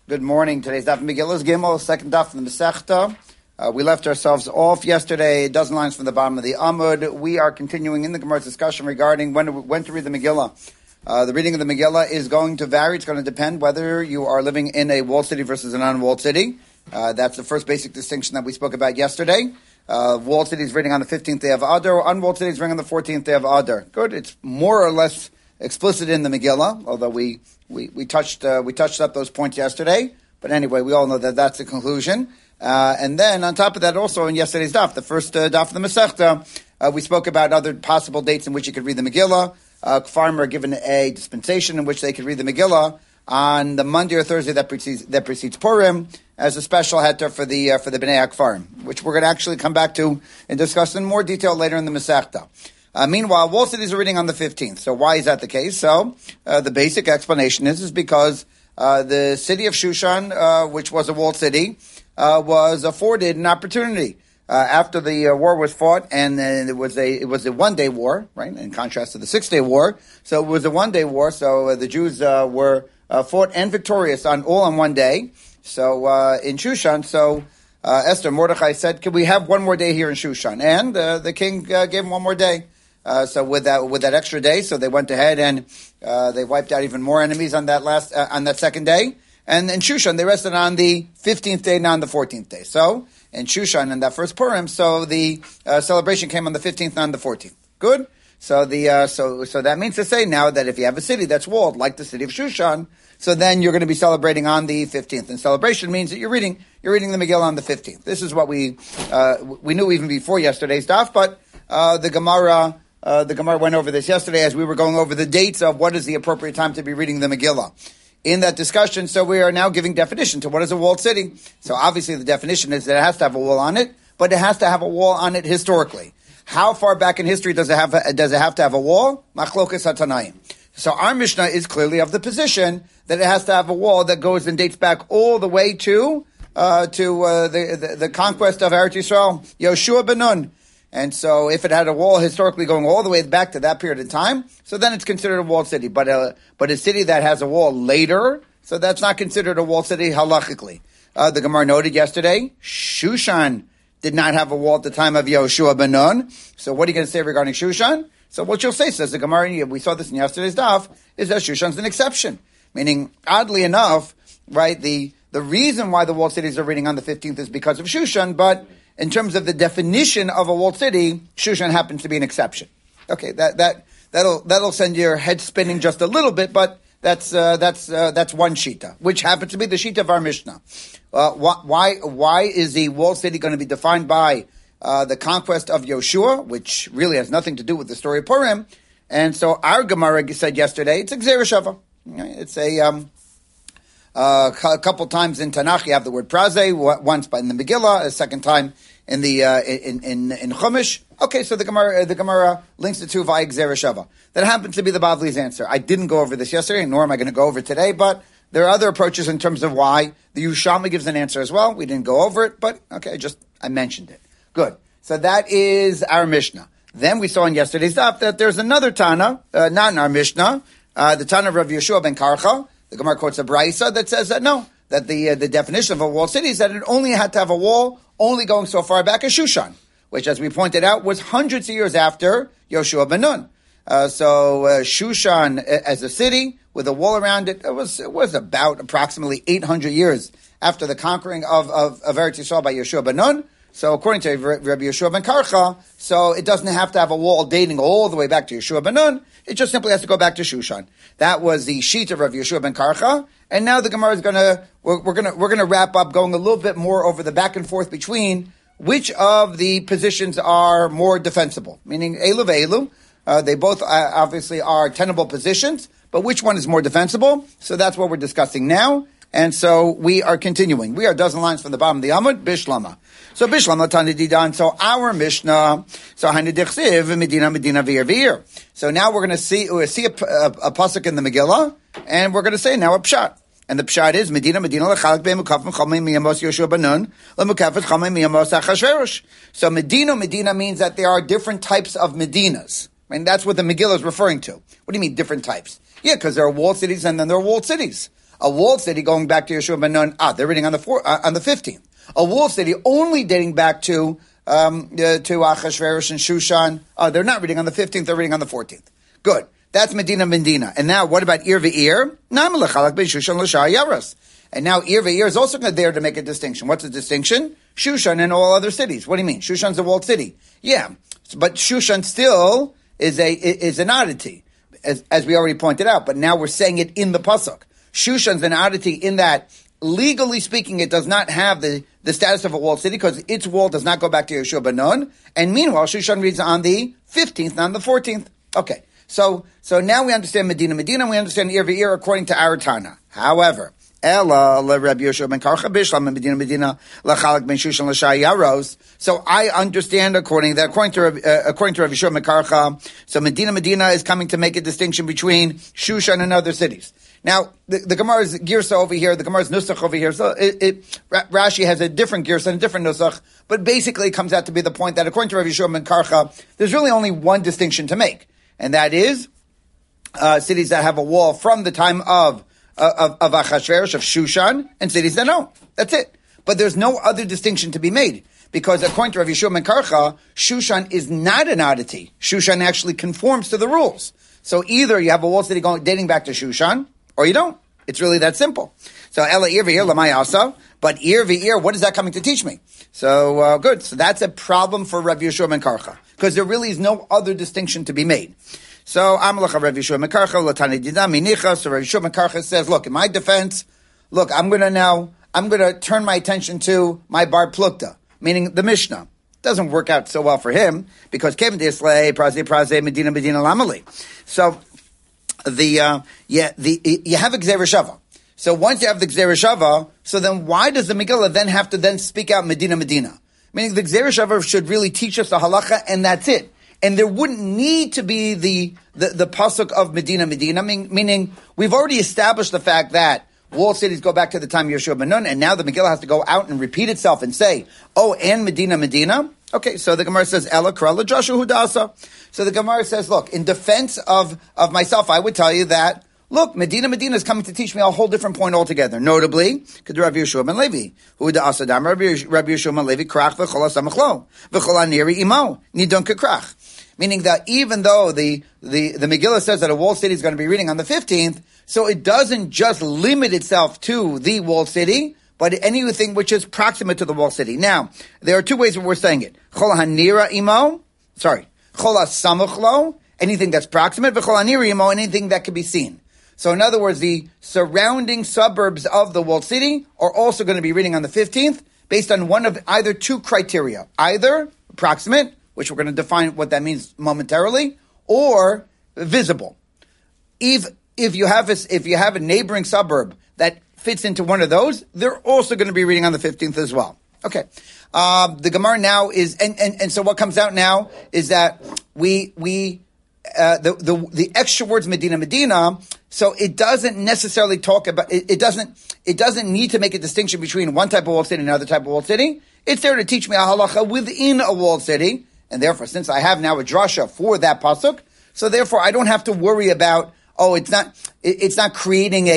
Good morning. Today's daf Megillah is Gimel, second daf from the Masechta. We left ourselves off yesterday, a dozen lines from the bottom of the Amud. We are continuing in the Gemara's discussion regarding when to read the Megillah. The reading of the Megillah is going to vary. It's going to depend whether you are living in a walled city versus a non-walled city. That's the first basic distinction that we spoke about yesterday. Walled cities reading on the 15th day of Adar, unwalled cities reading on the 14th day of Adar. Good. It's more or less explicit in the Megillah, although we touched up those points yesterday. But anyway, we all know that that's the conclusion. And then on top of that, also in yesterday's daf, the first daf of the Masechta, we spoke about other possible dates in which you could read the Megillah. Kfarim are given a dispensation in which they could read the Megillah on the Monday or Thursday that precedes Purim as a special heter for the Bnei HaKfarim, which we're going to actually come back to and discuss in more detail later in the Masechta. Meanwhile, walled cities are reading on the 15th. So why is that the case? So the basic explanation is because the city of Shushan, which was a walled city, was afforded an opportunity after the war was fought, and it was a 1-day war, right? In contrast to the 6-day war, so it was a 1-day war. So the Jews were fought and victorious all on 1 day. So in Shushan, Esther Mordechai said, "Can we have one more day here in Shushan?" And the king gave him one more day. So with that extra day, so they went ahead and they wiped out even more enemies on that second day. And in Shushan, they rested on the 15th day, not on the 14th day. So in Shushan, in that first Purim, so the celebration came on the 15th, not on the 14th. Good. So so that means to say now that if you have a city that's walled, like the city of Shushan, so then you're going to be celebrating on the 15th. And celebration means that you're reading the Megillah on the 15th. This is what we knew even before yesterday's daf, but the Gemara went over this yesterday as we were going over the dates of what is the appropriate time to be reading the Megillah. In that discussion, so we are now giving definition to what is a walled city. So obviously the definition is that it has to have a wall on it, but it has to have a wall on it historically. How far back in history does it have to have a wall? Machlokas HaTanaim. So our Mishnah is clearly of the position that it has to have a wall that goes and dates back all the way to the conquest of Eretz Yisrael, Yoshua ben Nun. And so if it had a wall historically going all the way back to that period of time, so then it's considered a walled city. But a city that has a wall later, so that's not considered a walled city halachically. The Gemara noted yesterday, Shushan did not have a wall at the time of Yoshua ben Nun. So what are you going to say regarding Shushan? So what you'll say, says the Gemara, we saw this in yesterday's daf, is that Shushan's an exception. Meaning, oddly enough, right, the reason why the walled cities are reading on the 15th is because of Shushan, but in terms of the definition of a walled city, Shushan happens to be an exception. Okay, that'll send your head spinning just a little bit, but that's one shita, which happens to be the shita of our Mishnah. Why is the walled city going to be defined by the conquest of Yoshua, which really has nothing to do with the story of Purim? And so our Gemara said yesterday, it's a Gzeira Shava. It's a couple times in Tanakh you have the word Prazeh, once in the Megillah, a second time in the in Chumash. Okay, so the Gemara links the two via Gzeira Shava. That happens to be the Bavli's answer. I didn't go over this yesterday, nor am I going to go over today, but there are other approaches in terms of why. The Yerushalmi gives an answer as well. We didn't go over it, but okay, I mentioned it. Good. So that is our Mishnah. Then we saw in yesterday's daf that there's another Tana, not in our Mishnah, the Tana of Rav Yeshua ben Karcha. The Gemara quotes a Braisa that says that no, that the definition of a walled city is that it only had to have a wall only going so far back as Shushan, which, as we pointed out, was hundreds of years after Yoshua ben Nun. So Shushan as a city with a wall around it, it was about approximately 800 years after the conquering of Eretz Yisrael by Yoshua ben Nun. So according to Rabbi Yeshua ben Karcha, so it doesn't have to have a wall dating all the way back to Yoshua ben Nun. It just simply has to go back to Shushan. That was the sheet of Rabbi Yeshua ben Karcha. And now the Gemara is we're gonna wrap up going a little bit more over the back and forth between which of the positions are more defensible. Meaning Elu ve'elu. They both obviously are tenable positions, but which one is more defensible? So that's what we're discussing now. And so we are continuing. We are a dozen lines from the bottom of the Amud, Bishlama. So Bishlama Tanididan. So our Mishnah, so Hanedichsiv, Medina Ve'ir. So now we're going to see a pasuk in the Megillah, and we're going to say now a pshat. And the pshat is Medina lechalak be'mukafim chamei miyamos Yoshua ben Nun lemukafet chamei miyamos Achashverosh. So Medina means that there are different types of Medinas. I mean, that's what the Megillah is referring to. What do you mean different types? Yeah, because there are walled cities and then there are walled cities. A walled city going back to Yeshua ben Nun, they're reading on the 15th. A walled city only dating back to Achashverosh and Shushan, they're not reading on the 15th, they're reading on the 14th. Good. That's Medina. And now what about Ir Ve'ir? And now Ir Ve'ir is also there to make a distinction. What's the distinction? Shushan and all other cities. What do you mean? Shushan's a walled city. Yeah. But Shushan still is an oddity, as we already pointed out. But now we're saying it in the pasuk. Shushan's an oddity in that, legally speaking, it does not have the status of a walled city because its wall does not go back to Yeshua ben Nun. And meanwhile, Shushan reads on the 15th, not on the 14th. Okay. So now we understand Medina, we understand Ir Ve'ir according to our Tana. However, Ella Rabbi Yeshua ben Karcha Bishlam Medina Lachalak ben Shushan L'Shai Yaros. So I understand according to Rabbi Yeshua ben Karcha. So Medina is coming to make a distinction between Shushan and other cities. Now the Gemara's girsa over here, the Gemara's nusach over here. So Rashi has a different girsa and a different nusach, but basically it comes out to be the point that according to Rabbi Yeshua ben Karcha, there's really only one distinction to make. And that is cities that have a wall from the time of Achashverosh, of Shushan, and cities that don't. That's it. But there's no other distinction to be made. Because according to Rav Yeshua ben Karcha, Shushan is not an oddity. Shushan actually conforms to the rules. So either you have a wall city dating back to Shushan, or you don't. It's really that simple. So Ela Ir Ve'ir Lamai Asa. But Ir Ve'ir, what is that coming to teach me? So good. So that's a problem for Rav Yeshua ben Karcha. Because there really is no other distinction to be made. So Amalacha Rav Yeshua ben Karcha, Latani Dida Minicha. So Rav Yeshua ben Karcha says, look, in my defense, I'm going to turn my attention to my Bar Plukta, meaning the Mishnah. It doesn't work out so well for him, because Kevin Disley, Praze, Medina Lamali. So you have a Gzeir Shava. So once you have the Gzeir Shava, so then why does the Megillah then have to then speak out Medina? Meaning the Gzeir Shava should really teach us the halacha, and that's it. And there wouldn't need to be the pasuk of Medina, meaning we've already established the fact that walled cities go back to the time of Yeshua ben Nun, and now the Megillah has to go out and repeat itself and say, and Medina. Okay, so the Gemara says, Ela Krala Joshua Hudasa. So the Gemara says, look, in defense of myself, I would tell you that, look, Medina is coming to teach me a whole different point altogether. Notably, Rabbi Yeshua ben Levi, Hudasa Dam, Rabbi Yeshua ben Levi, Krach v'chola samachlo, v'chola niri imo, nidon kekrach. Meaning that even though the Megillah says that a walled city is going to be reading on the 15th, so it doesn't just limit itself to the walled city, but anything which is proximate to the walled city. Now, there are two ways that we're saying it. Chol hanira imo, chol samachlo, anything that's proximate, v'chol hanira imo, anything that can be seen. So in other words, the surrounding suburbs of the walled city are also going to be reading on the 15th based on one of either two criteria. Either proximate, which we're going to define what that means momentarily, or visible. If you have a neighboring suburb that fits into one of those, they're also going to be reading on the 15th as well. Okay. The Gemara now is, and so what comes out now is that the extra words Medina, so it doesn't necessarily talk about, it doesn't need to make a distinction between one type of walled city and another type of walled city. It's there to teach me a halacha within a walled city, and therefore, since I have now a drasha for that pasuk, so therefore I don't have to worry about, it's not creating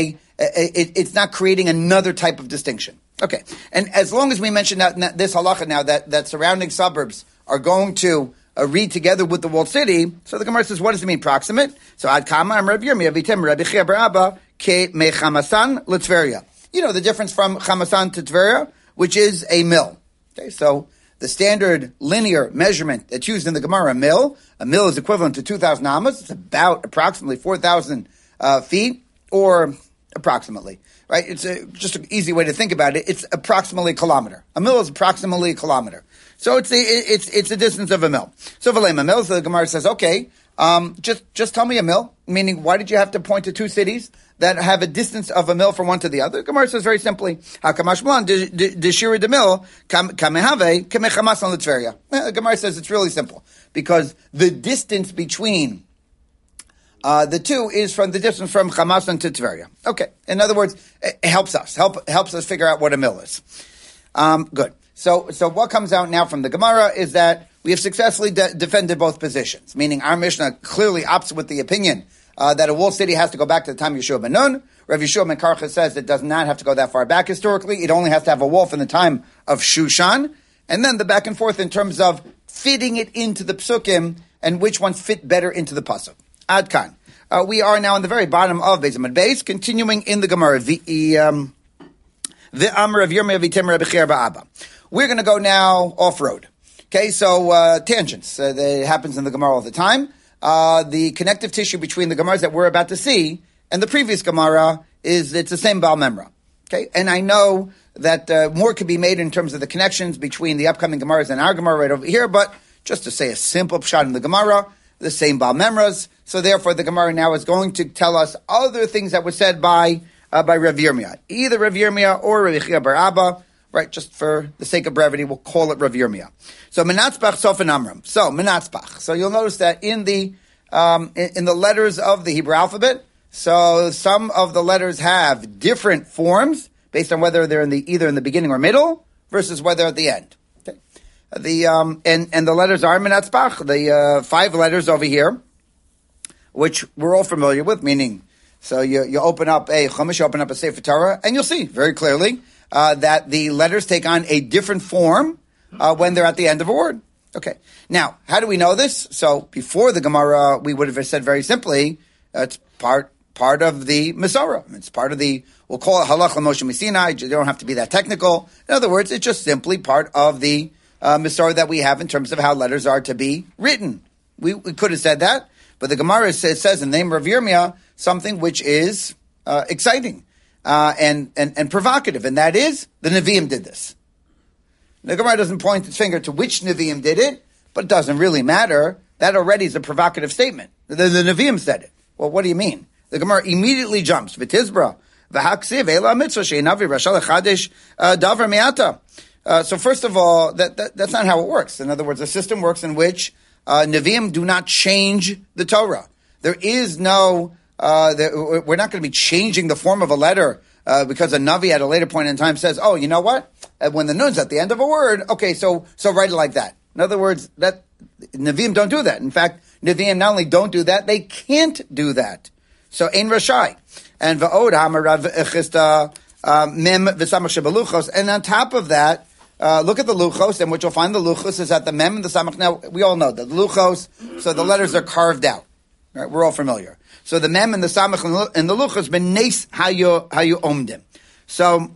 another type of distinction. Okay. And as long as we mention that this halacha now, that surrounding suburbs are going to read together with the walled city, so the Gemara says, what does it mean, proximate? So, ad kama am Rabbi Yirmiyah v'tem Rabbi Chia bar Abba ke me Chamasan l'Tveria. You know the difference from Chamasan to Tveria, which is a mill. Okay, so the standard linear measurement that's used in the Gemara, a mill is equivalent to 2,000 amas. It's about approximately 4,000 feet, or approximately, right? It's just an easy way to think about it. It's approximately a kilometer. A mill is approximately a kilometer. So it's the distance of a mill. So Valema mill, so the Gemara says, okay, just tell me a mill. Meaning, why did you have to point to two cities that have a distance of a mill from one to the other? The Gemara says very simply, Hakamashman deshira de mill kamehave kamechamasan l'Tveria. The Gemara says it's really simple because the distance between the two is from the distance from Chamasan to Tveria. Okay. In other words, it helps us figure out what a mill is. Good. So what comes out now from the Gemara is that we have successfully defended both positions, meaning our Mishnah clearly opts with the opinion that a walled city has to go back to the time of Yeshua ben Nun. Rav Yeshua ben Karcha says it does not have to go that far back historically. It only has to have a wall from the time of Shushan. And then the back and forth in terms of fitting it into the psukim and which ones fit better into the pasuk. Ad kan. We are now in the very bottom of Beis Amud Beis, continuing in the Gemara. We're going to go now off-road. Okay, so tangents. That happens in the Gemara all the time. The connective tissue between the Gemaras that we're about to see and the previous Gemara it's the same Baal Memra. Okay, and I know that more could be made in terms of the connections between the upcoming Gemaras and our Gemara right over here, but just to say a simple pshat in the Gemara, the same Baal Memras. So therefore, the Gemara now is going to tell us other things that were said by Rav Yirmiyah, either Rav Yirmiyah or Rav Yechia bar Abba. Right, just for the sake of brevity, we'll call it Rav Yirmiyah. So Menatzbach, Sof, and Amram. So Menatzbach. So you'll notice that in the letters of the Hebrew alphabet, so some of the letters have different forms based on whether they're either in the beginning or middle versus whether at the end. Okay. And the letters are Menatzbach, the 5 letters over here, which we're all familiar with. Meaning, so you open up a Chumash, you open up a Sefer Torah, and you'll see very clearly that the letters take on a different form when they're at the end of a word. Okay. Now, how do we know this? So before the Gemara, we would have said very simply, it's part of the Masorah. It's part of we'll call it Halach Moshe Sinai. You don't have to be that technical. In other words, it's just simply part of the Masorah that we have in terms of how letters are to be written. We could have said that, but the Gemara says in the name of Yirmiyah something which is exciting. And provocative, and that is, the Nevi'im did this. The Gemara doesn't point its finger to which Nevi'im did it, but it doesn't really matter. That already is a provocative statement. The Nevi'im said it. Well, what do you mean? The Gemara immediately jumps. V'tizbra, v'haksiv, eila mitzvah, she'inavi, rashal echadish, davar mi'ata. So first of all, that's not how it works. In other words, the system works in which Nevi'im do not change the Torah. There is no... we're not going to be changing the form of a letter because a Navi at a later point in time says, oh, you know what? When the nun's at the end of a word, okay, so write it like that. In other words, that Nevi'im don't do that. In fact, Nevi'im not only don't do that, they can't do that. So, Ein Rashai. And Va'od Hamarav Echista Mem V'samach Shebeluchos. And on top of that, look at the Luchos, and what you'll find the Luchos is at the Mem and the Samach. Now, we all know that the Luchos, so the letters are carved out. Right? We're all familiar. So the Mem and the Samach and the Luchos ben Nes Hayu Omdim. So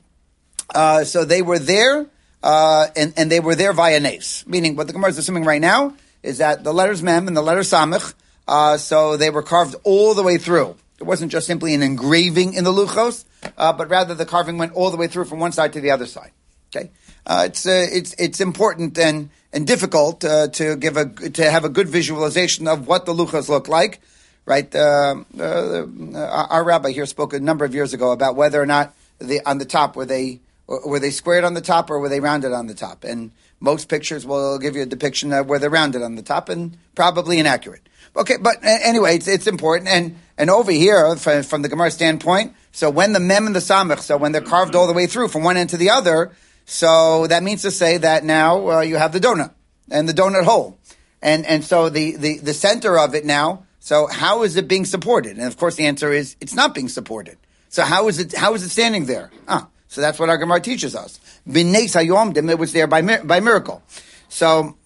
they were there, and they were there via Nes. Meaning, what the Gemara is assuming right now is that the letters Mem and the letters Samach, so they were carved all the way through. It wasn't just simply an engraving in the Luchos, but rather the carving went all the way through from one side to the other side. Okay, it's important and difficult to have a good visualization of what the Luchos look like. Right, our rabbi here spoke a number of years ago about whether or not on the top were they squared on the top or were they rounded on the top, and most pictures will give you a depiction of where they're rounded on the top, and probably inaccurate. Okay, but anyway, it's important, and over here from the Gemara standpoint, so when the Mem and the Samach, so when they're carved all the way through from one end to the other, so that means to say that now you have the donut and the donut hole, and so the center of it now. So how is it being supported? And of course the answer is it's not being supported. So how is it standing there? So that's what our Gemara teaches us. B'neis hayomdim, it was there by miracle. So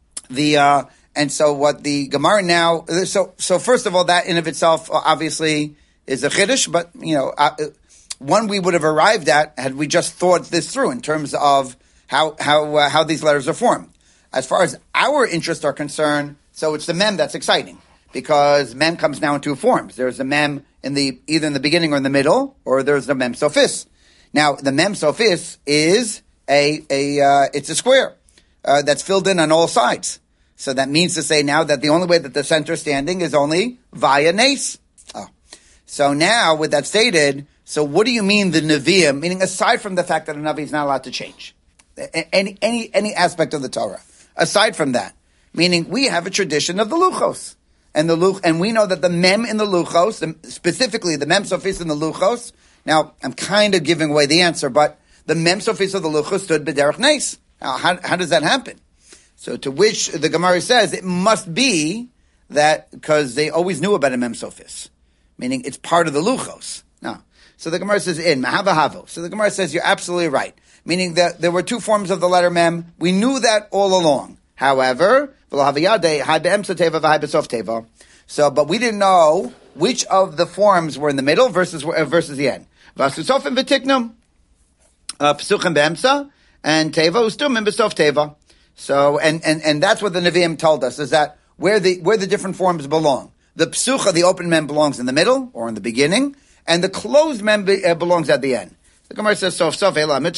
so what the Gemara now, so first of all, that in of itself obviously is a chiddush, but one we would have arrived at had we just thought this through in terms of how these letters are formed. As far as our interests are concerned, so it's the mem that's exciting. Because mem comes now in 2 forms. There's a mem either in the beginning or in the middle, or there's the mem sophis. Now, the mem sophis is it's a square that's filled in on all sides. So that means to say now that the only way that the center is standing is only via nes. So now, with that stated, so what do you mean the Nevi'im? Meaning, aside from the fact that a Navi is not allowed to change any aspect of the Torah, aside from that, meaning we have a tradition of the Luchos. And we know that the Mem in the Luchos, specifically the Mem Sophis in the Luchos, now I'm kind of giving away the answer, but the Mem Sophis of the Luchos stood B'derech Nes. Now, how does that happen? So to which the Gemara says it must be that because they always knew about a Mem Sophis. meaning it's part of the luchos. No. So the Gemara says in, mahava havo. So the Gemara says you're absolutely right, meaning that there were two forms of the letter mem. We knew that all along. However, so, but we didn't know which of the forms were in the middle versus the end. Vasusofim v'tiknum, psuchim be'emsa, and teva ustumim b'sof teva. So, and that's what the Nevi'im told us, is that where the different forms belong. The psucha, the open mem, belongs in the middle, or in the beginning, and the closed mem belongs at the end. The Gemara says, so the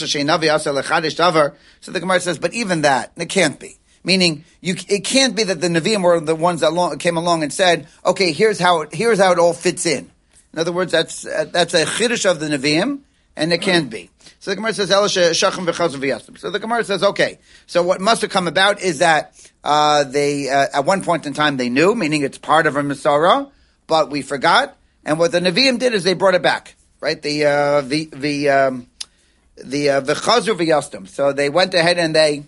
Gemara says, but even that, it can't be. Meaning, it can't be that the Nevi'im were the ones that came along and said, okay, here's how it all fits in. In other words, that's a chiddush of the Nevi'im, and it can't be. So the Gemara says, so the Gemara says, okay, so what must have come about is that they at one point in time they knew, meaning it's part of a Masorah, but we forgot, and what the Nevi'im did is they brought it back, right? The v'chazu v'yastum. So they went ahead and they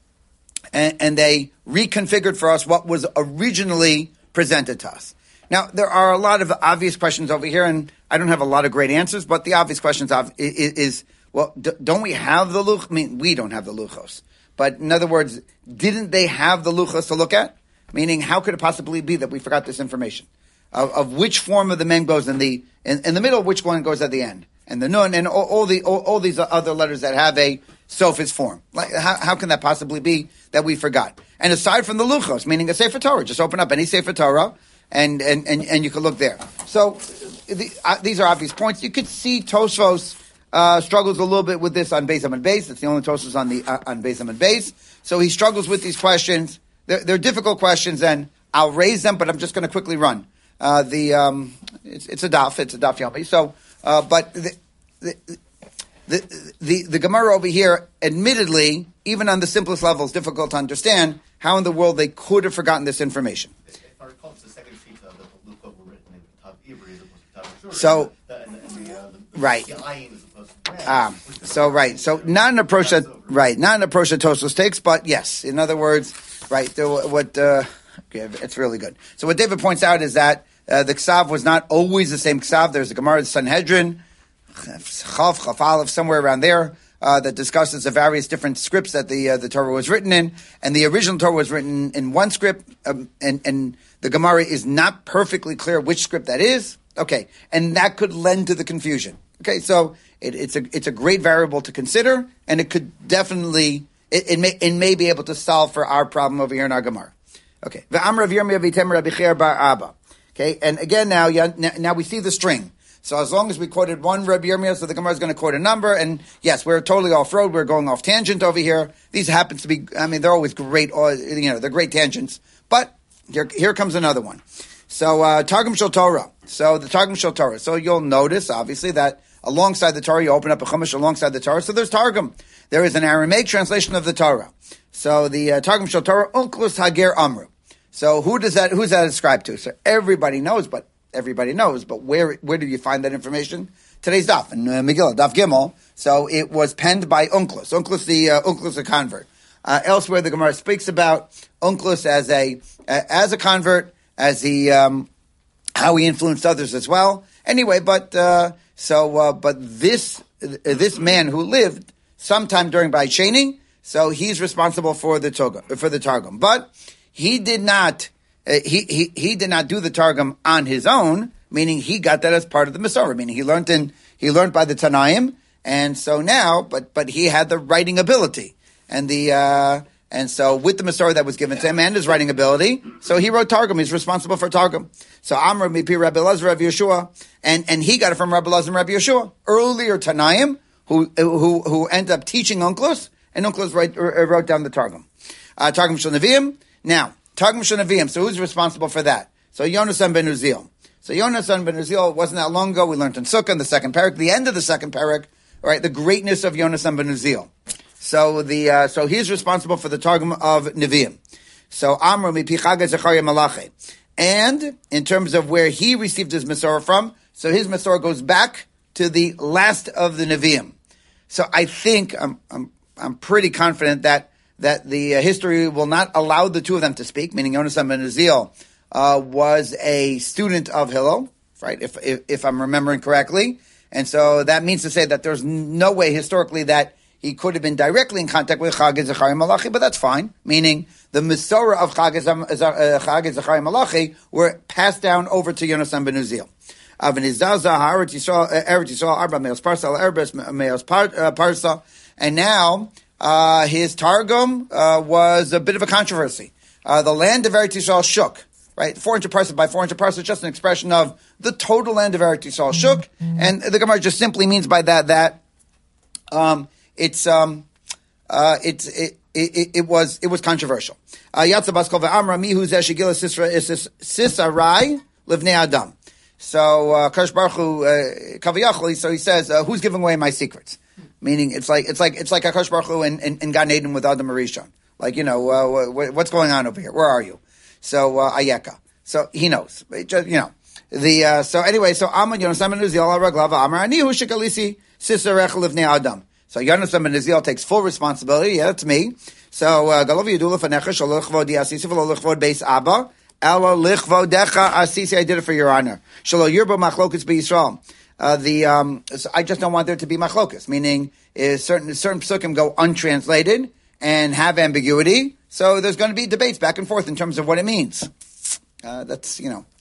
reconfigured for us what was originally presented to us. Now, there are a lot of obvious questions over here, and I don't have a lot of great answers, but the obvious questions is well, don't we have the luch? I mean, we don't have the luchos. But in other words, didn't they have the luchos to look at? Meaning, how could it possibly be that we forgot this information? Of which form of the mem goes in the middle, which one goes at the end? And the nun, and all these other letters that have a sophist form. Like, how can that possibly be that we forgot? And aside from the luchos, meaning a Sefer Torah, just open up any Sefer Torah, and you can look there. So these are obvious points. You could see Tosfos struggles a little bit with this on Beis Amud Beis. It's the only Tosfos on Beis Amud Beis. So he struggles with these questions. They're difficult questions, and I'll raise them, but I'm just going to quickly run. It's a daf yomi. So, but the Gemara over here, admittedly, even on the simplest level, is difficult to understand how in the world they could have forgotten this information. If I recall, it's the second sheet that the Luchot were written in Tav Ivri as opposed to Tav Shur. So, right. So not an approach that Tosfos takes, but yes, in other words, right. It's really good. So what David points out is that the Ksav was not always the same Ksav. There's a Gemara, the Sanhedrin, Chaf Aleph, somewhere around there, that discusses the various different scripts that the Torah was written in, and the original Torah was written in one script, and the Gemara is not perfectly clear which script that is. Okay, and that could lend to the confusion. Okay, so it's a great variable to consider, and it could definitely it may be able to solve for our problem over here in our Gemara. Okay, okay, and again now we see the string. So as long as we quoted one Rabbi Yirmiyah, so the Gemara is going to quote a number, and yes, we're totally off road. We're going off tangent over here. These happens to be, they're always great. They're great tangents. But here comes another one. So Targum Shel Torah. So the Targum Shel Torah. So you'll notice, obviously, that alongside the Torah, you open up a Chumash alongside the Torah. So there's Targum. There is an Aramaic translation of the Torah. So the Targum Shel Torah, Unklus Hager Amru. So who's that ascribed to? So everybody knows, but where do you find that information? Today's daf in Megillah, Daf Gimel. So it was penned by Unklus. Unklus a convert. Elsewhere, the Gemara speaks about Unklus as a convert, as how he influenced others as well. Anyway, but this man who lived sometime during Beit Sheni, so he's responsible for the Targum. But he did not. He did not do the Targum on his own, meaning he got that as part of the Masorah, meaning he learned by the Tanaim, and so now, but he had the writing ability, and so with the Masorah that was given to him and his writing ability, so he wrote Targum. He's responsible for Targum. So Amr Mipi Rabbi Elazar Rabbi Yeshua, and he got it from Rabbi Elazar and Rabbi Yeshua. Earlier Tanaim, who ended up teaching Unklus, and Unklus wrote down the Targum. Targum Shel Nevi'im. Now, Targum Shel Nevi'im, so who's responsible for that? So Yonasan ben Uziel. So Yonasan ben Uziel, wasn't that long ago, we learned in Sukkah, in the second parak, the end of the second parak, right, the greatness of Yonasan ben Uziel. So so he's responsible for the Targum of Nevi'im. So Amr mipi Chagai Zechariah Malachi. And in terms of where he received his Masorah from, so his Masorah goes back to the last of the Nevi'im. So I think, I'm pretty confident that the history will not allow the two of them to speak, meaning Yonasan ben Uziel was a student of Hillel, right? If I'm remembering correctly. And so that means to say that there's no way historically that he could have been directly in contact with Chagid Zechariah Malachi, but that's fine. Meaning the Mesorah of Chagid Zechariah Malachi were passed down over to Yonasan ben Uziel. And now his Targum was a bit of a controversy. The land of Eretz Yisrael shook. Right, 400 parsa by 400 parsa is just an expression of the total land of Eretz Yisrael shook, and the Gemara just simply means by that it was controversial. Yatsa Baskal ve'amra mihu zeh shegila sisarai livnei adam. So Kadosh Baruch Hu kaviyachol, so he says, who's giving away my secrets? Meaning, it's like Kadosh Baruch Hu in Gan Eden with Adam Arishon. Like, what's going on over here? Where are you? So Ayeka. So he knows. So anyway, so Amon Yonasan ben Uziel Raglava Amar Anihu Shekalisi Sisarech Livnei Adam. So Yonasan ben Uziel takes full responsibility. Yeah, that's me. So Galovi Yudula Fanecha Shalach Vodi Asisi V'Lo Lichvod Beis Abba Ela Lichvodecha Asisi. I did it for your honor. Shalo Yirbo Machlokas BeYisrael. So I just don't want there to be machlokas, meaning certain psukim go untranslated and have ambiguity. So there's going to be debates back and forth in terms of what it means. That's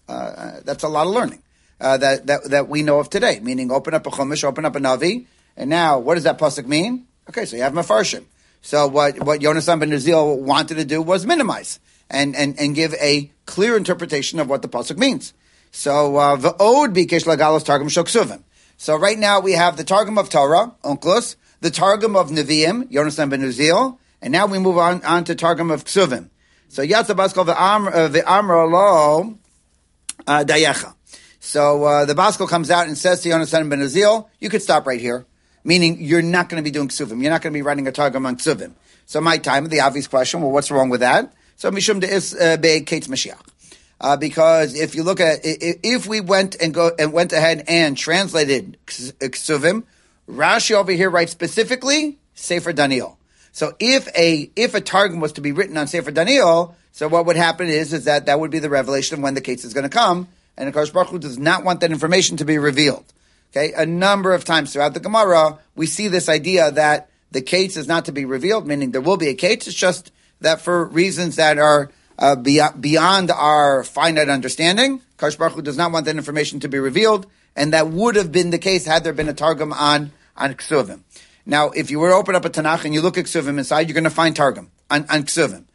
a lot of learning that we know of today. Meaning, open up a chumash, open up a navi, and now what does that pasuk mean? Okay, so you have mafarshim. So what Yonasan ben Uziel wanted to do was minimize and give a clear interpretation of what the pasuk means. So v'od bikesh lagalos targum shoksuvim. So right now we have the targum of Torah, Onkelos, the targum of Nevi'im, Yonasan ben Uziel. And now we move on to Targum of Ksuvim. So Yatsa Baskal ve'amra lo dayecha. So the Baskal comes out and says to Yonasan ben Uziel, you could stop right here. Meaning you're not going to be doing Ksuvim. You're not going to be writing a Targum on Ksuvim. So my time, the obvious question, well, what's wrong with that? So Mishum de'is be'ketz Mashiach. Because if you look at, if we went ahead and translated Ksuvim, Rashi over here writes specifically Sefer Daniel. So if a targum was to be written on Sefer Daniel, so what would happen is that would be the revelation of when the case is going to come, and Kadosh Baruch Hu does not want that information to be revealed. Okay, a number of times throughout the Gemara, we see this idea that the case is not to be revealed, meaning there will be a case. It's just that for reasons that are beyond our finite understanding, Kadosh Baruch Hu does not want that information to be revealed, and that would have been the case had there been a targum on Ksuvim. Now, if you were to open up a Tanakh and you look at Ksuvim inside, you're going to find Targum on Ksuvim.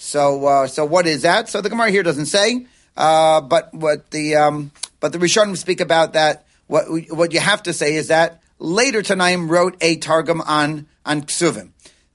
So what is that? So the Gemara here doesn't say, but the Rishonim speak about that. What you have to say is that later Tanaim wrote a Targum on Ksuvim.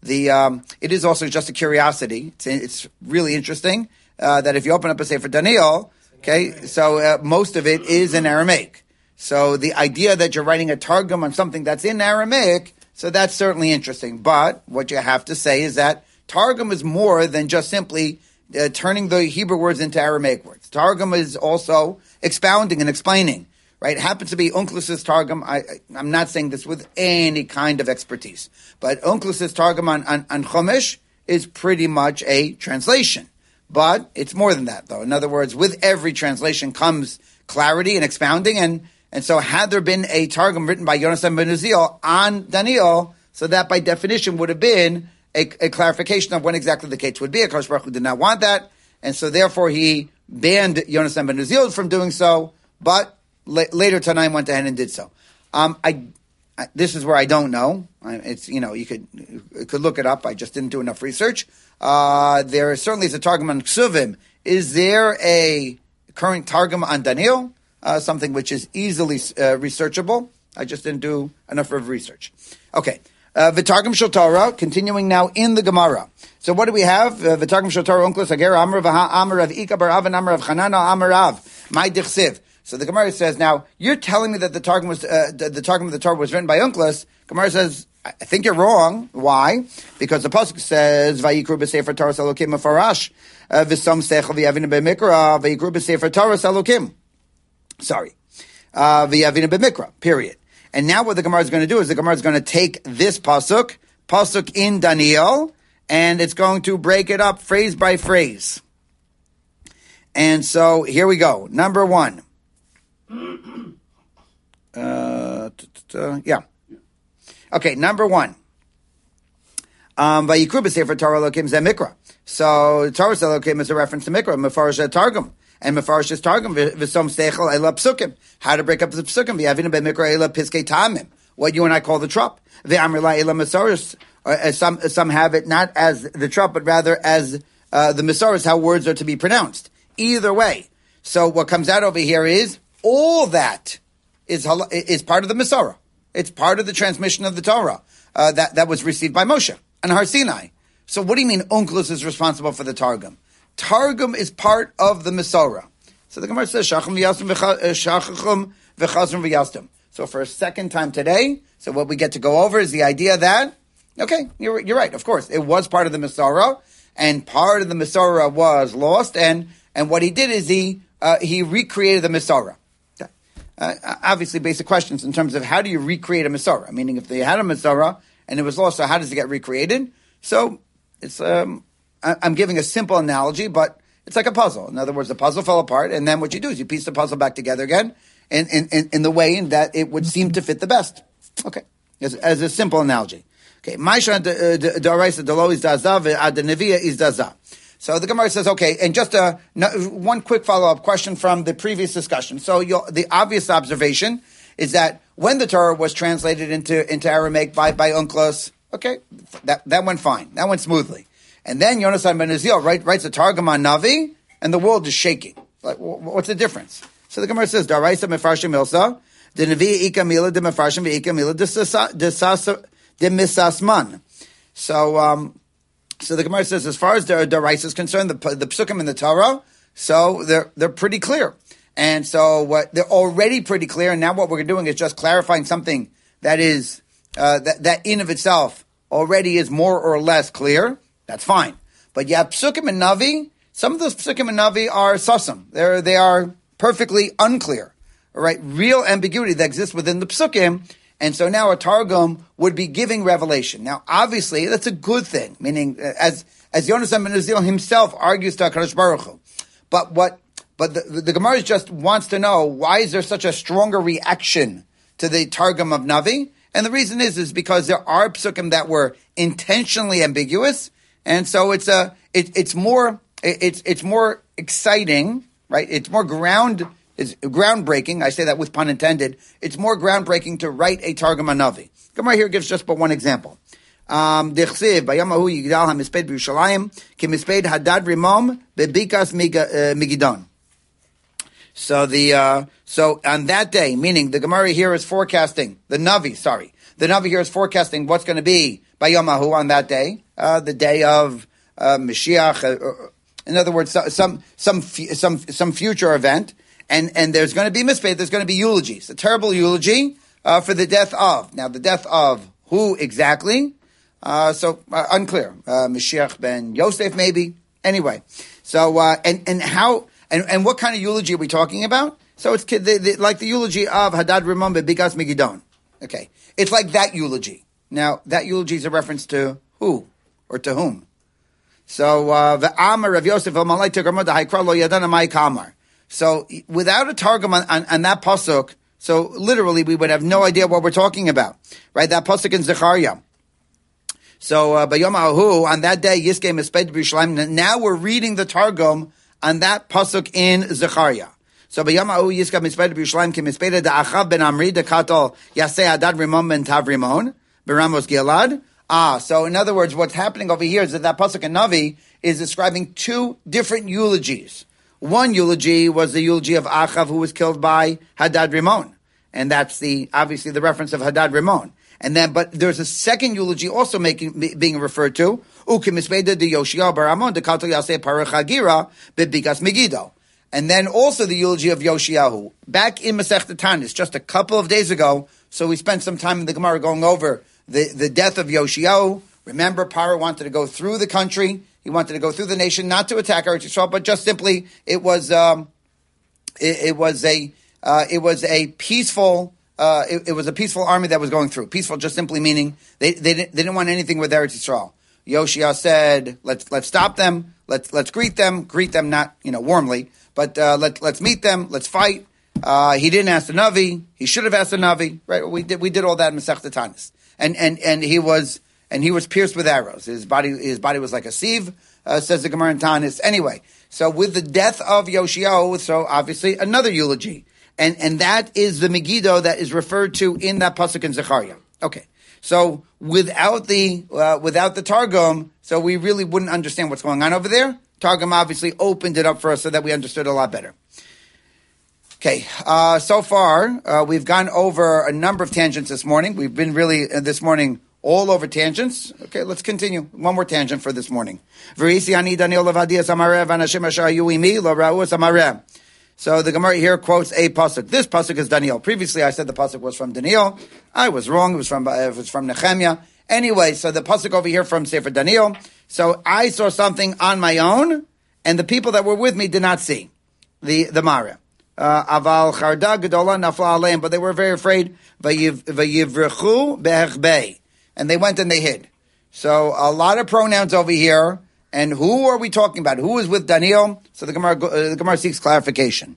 It is also just a curiosity. It's really interesting that if you open up a Sefer Daniel, okay, so most of it is in Aramaic. So the idea that you're writing a Targum on something that's in Aramaic, so that's certainly interesting. But what you have to say is that Targum is more than just simply turning the Hebrew words into Aramaic words. Targum is also expounding and explaining, right? It happens to be Onkelos' Targum. I'm not saying this with any kind of expertise, but Onkelos' Targum on Chumash is pretty much a translation. But it's more than that, though. In other words, with every translation comes clarity and expounding, and so had there been a Targum written by Yonasan ben Uziel on Daniel, so that by definition would have been a clarification of when exactly the case would be. Akash Baruch Hu did not want that, and so therefore he banned Yonasan ben Uziel from doing so, but later Tanaim went ahead and did so. This is where I don't know. It's, you could look it up. I just didn't do enough research. There certainly is a Targum on Ksuvim. Is there a current Targum on Daniel? Something which is easily researchable. I just didn't do enough of research. Okay. V'targum shel Torah, continuing now in the Gemara. So what do we have? V'targum shel Torah, Onkelos Agera, Amar of Ika bar Av, and Amar of Chanana, Amar Av, my dichsiv. So the Gemara says, now, you're telling me that the Targum was, the Targum of the Torah was written by Onkelos. Gemara says, I think you're wrong. Why? Because the pasuk says, Vayikru b'sefer Torah Salukim Mefarash, V'som sechel v'yavinu b'mikra, Vayikru b'sefer Torah Salukim. Sorry. V'yavinu b'mikra, period. And now what the Gemara is going to do is the Gemara is going to take this pasuk in Daniel, and it's going to break it up phrase by phrase. And so here we go. Number one. Yeah. Okay, number one. Vayikru b'sefer Torah Elokim zeh Mikra. So Torah Elokim is a reference to Mikra, Mefarish Targum. And Mefarish is Targum, v'som steichel ela psukim. How to break up the psukim. V'yavinu be'Mikra ela piskei tamim. What you and I call the trop. V'amrila ela Mesoros. Some have it not as the trop, but rather as the Mesoros, how words are to be pronounced. Either way. So what comes out over here is all that is part of the Mesorah. It's part of the transmission of the Torah that was received by Moshe and Har Sinai. So what do you mean Onkelos is responsible for the Targum? Targum is part of the Mesorah. So the Gemara says, Shachum v'chazrum v'yastum. So for a second time today, so what we get to go over is the idea that, okay, you're right, of course, it was part of the Mesorah, and part of the Mesorah was lost, and what he did is he recreated the Mesorah. Obviously, basic questions in terms of how do you recreate a Mesorah? Meaning, if they had a Mesorah and it was lost, so how does it get recreated? So it's I'm giving a simple analogy, but it's like a puzzle. In other words, the puzzle fell apart, and then what you do is you piece the puzzle back together again in the way that it would seem to fit the best. Okay, as a simple analogy. Okay, Maisha da'araisa delo is dazav ad nevia is dazav. So the Gemara says, okay, and just one quick follow-up question from the previous discussion. So the obvious observation is that when the Torah was translated into Aramaic by Onkelos, okay, that went fine. That went smoothly. And then Yonasan ben Uziel writes a Targum on Navi, and the world is shaking. Like, what's the difference? So the Gemara says, Daraisa mefarshim ilsa, de Navi ika mila de mefarshim ve'ika mila de misasman. So the Gemara says, as far as the Daraisa is concerned, the Psukim in the Torah, so they're pretty clear. And so they're already pretty clear, and now what we're doing is just clarifying something that is, that in of itself already is more or less clear. That's fine. But yeah, Psukim and Navi, some of those Psukim and Navi are sussum. They are perfectly unclear. All right? Real ambiguity that exists within the Psukim. And so now a Targum would be giving revelation. Now, obviously, that's a good thing. Meaning, as Yonasan ben Uziel himself argues to HaKadosh Baruch Hu. But the Gemara just wants to know, why is there such a stronger reaction to the Targum of Navi? And the reason is because there are Psukim that were intentionally ambiguous. And so it's more exciting, right? It's more groundbreaking. I say that with pun intended. It's more groundbreaking to write a Targum on Navi. Gemara here gives just but one example. Dechsiv bayamahu yigdal hamisped b'Yerushalayim kimisped hadad rimom bebikas migidon. So on that day, meaning the Gemara here is forecasting the Navi here is forecasting what's going to be bayamahu on that day, the day of Mashiach. In other words, some future event. And there's going to be misped, there's going to be eulogies, a terrible eulogy for the death of. Now, the death of who exactly? Unclear. Mashiach ben Yosef, maybe. Anyway, so and how and what kind of eulogy are we talking about? So it's like the eulogy of Hadad Rimon bebikas Megidon. Okay, it's like that eulogy. Now, that eulogy is a reference to who or to whom? So the Amar of Yosef el Malay Tegramot the Haikra lo Yadana Mai Kamar. So without a Targum on that pasuk, so literally we would have no idea what we're talking about, right? That pasuk in Zechariah. So Bayom Ahu, on that day, Yiskei Misped B'Yerushalayim. Now we're reading the Targum on that pasuk in Zechariah. So Bayom Ahu Yiskei Misped B'Yerushalayim Ki Misped Da'achav Ben Amri Dekatal Yaseh Adad Rimon Ben Tav Rimon B'Ramos Gilad. So in other words, what's happening over here is that pasuk in Navi is describing two different eulogies. One eulogy was the eulogy of Achav, who was killed by Hadad Rimon. And that's obviously the reference of Hadad Rimon. But there's a second eulogy also being referred to. And then also the eulogy of Yoshiyahu. Back in Masechta Tanis, just a couple of days ago, so we spent some time in the Gemara going over the death of Yoshiyahu. Remember, Paro wanted to go through the country. He wanted to go through the nation, not to attack Eretz Yisrael, but just simply it was a peaceful army that was going through. Peaceful, just simply meaning they didn't want anything with Eretz Yisrael. Yoshia said, let's stop them, let's greet them not warmly, but let's meet them, let's fight. He didn't ask the Navi. He should have asked the Navi. Right? We did all that in Masechta Tanis. And he was pierced with arrows. His body was like a sieve, says the Gemara in Tanis. Anyway, so with the death of Yoshiyahu, so obviously another eulogy. And that is the Megiddo that is referred to in that pasuk in Zechariah. Okay. So without the Targum, so we really wouldn't understand what's going on over there. Targum obviously opened it up for us so that we understood a lot better. Okay, so far we've gone over a number of tangents this morning. We've been really this morning all over tangents. Okay, let's continue. One more tangent for this morning. So the Gemara here quotes a pasuk. This pasuk is Daniel. Previously, I said the pasuk was from Daniel. I was wrong. It was from Nehemiah. Anyway, so the pasuk over here from Sefer Daniel. So I saw something on my own, and the people that were with me did not see the Mara. Aval charda gedola nafla aleim, but they were very afraid. Vayivrechu behechbei, and they went and they hid. So a lot of pronouns over here. And who are we talking about? Who is with Daniel? So the Gemara seeks clarification.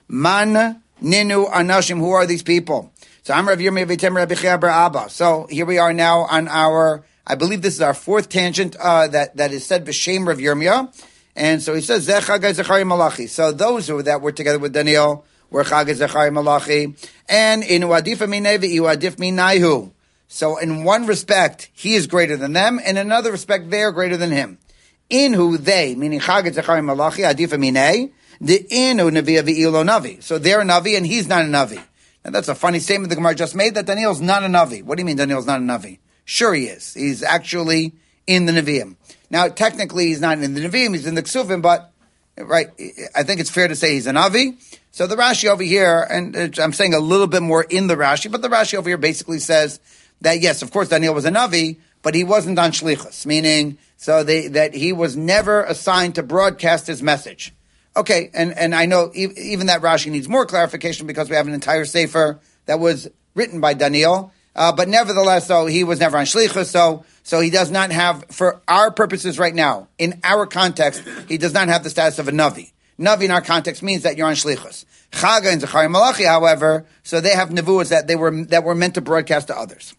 Man ninu anashim. Who are these people? So Amar Rav Yirmiyah v'Tem Rabbi Chia bar Abba. So here we are now on our. I believe this is our fourth tangent that is said b'Shem Rav Yirmiyah. And so he says Zeh Chagai Zechariah Malachi. So those that were together with Daniel were Chagai Zechariah Malachi. And in Uadifa minei v'Uadif minayhu. So in one respect he is greater than them, and in another respect they are greater than him. In who they, meaning Chagat Zechariah Malachi, Adifa Minei, the Inu Navi V'ilo Navi. So they're a Navi and he's not a Navi. And that's a funny statement the Gemara just made, that Daniel's not a Navi. What do you mean Daniel's not a Navi? Sure he is. He's actually in the Nevi'im. Now, technically he's not in the Nevi'im, he's in the Ksuvim, but, right, I think it's fair to say he's a Navi. So the Rashi over here, and I'm saying a little bit more in the Rashi, but the Rashi over here basically says that yes, of course Daniel was a Navi, but he wasn't on Shlichus, meaning that he was never assigned to broadcast his message. Okay, and I know even that Rashi needs more clarification because we have an entire sefer that was written by Daniel, but nevertheless, so he was never on Shlichus, so he does not have, for our purposes right now, in our context, he does not have the status of a Navi. Navi in our context means that you're on Shlichus. Chaga and Zechariah Malachi, however, so they have nevuahs that were meant to broadcast to others.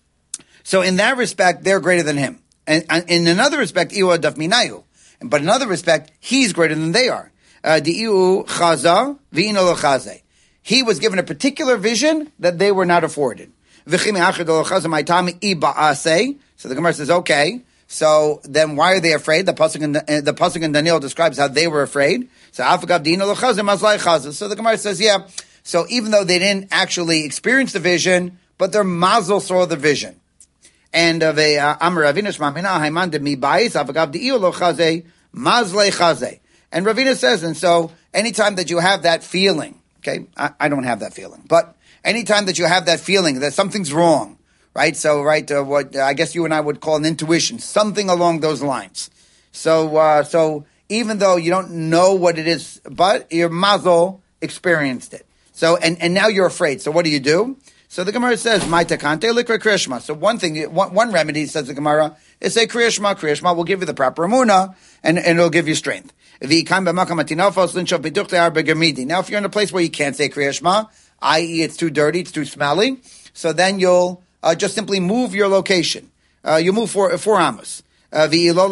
So in that respect, they're greater than him. And in another respect, Iwa Daf Minayu. But in another respect, he's greater than they are. Di'u Chaza V'ino Chaze. He was given a particular vision that they were not afforded. So the Gemara says, okay, so then why are they afraid? The pasuk in Daniel describes how they were afraid. So the Gemara says, yeah. So even though they didn't actually experience the vision, but their mazel saw the vision. And of a Amar Ravina Shmamina Haiman de Mi Bais Avagav de Iolo Chaze Mazle Chaze. And Ravina says, and so anytime that you have that feeling, okay, I don't have that feeling, but anytime that you have that feeling that something's wrong, right? So what I guess you and I would call an intuition, something along those lines. So even though you don't know what it is, but your mazel experienced it. So and now you're afraid. So what do? So the Gemara says, "My takante likra kriyashma." So one remedy, says the Gemara, is say kriyashma. Kriyashma will give you the proper amuna, and it'll give you strength. Now, if you're in a place where you can't say kriyashma, i.e., it's too dirty, it's too smelly, so then you'll just simply move your location. You move four amos. Now,